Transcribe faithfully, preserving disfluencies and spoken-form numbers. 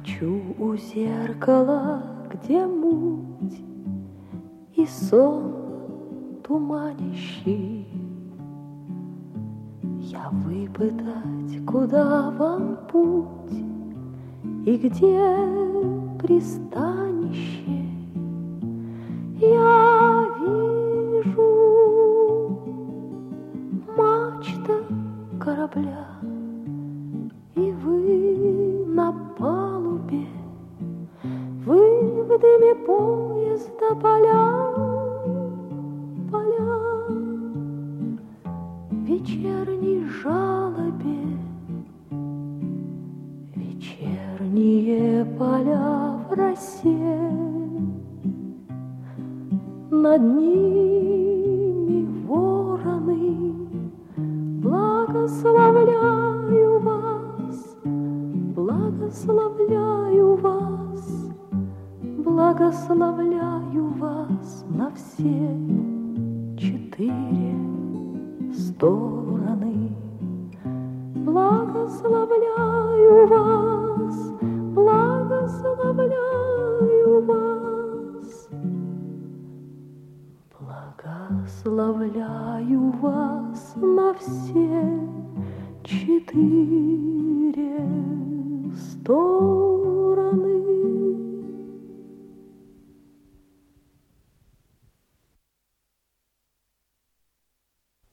Стою у зеркала, где муть и сон туманящий. Я выпытать, куда вам путь и где пристанище. Я вижу мачта корабля, и вы на палубе, вы в дыме поезда поля, поля в вечерней жалобе, вечерние поля в росе. Над ними вороны, благословляю вас, благословляю вас, благословляю вас на все четыре стороны. Благословляю вас, благословляю вас, благословляю вас на все четыре